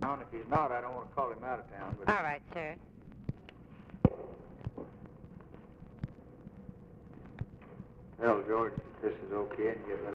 town. If he's not, I don't want to call him out of town. But All right, sir. Well, George, if this is okay, and get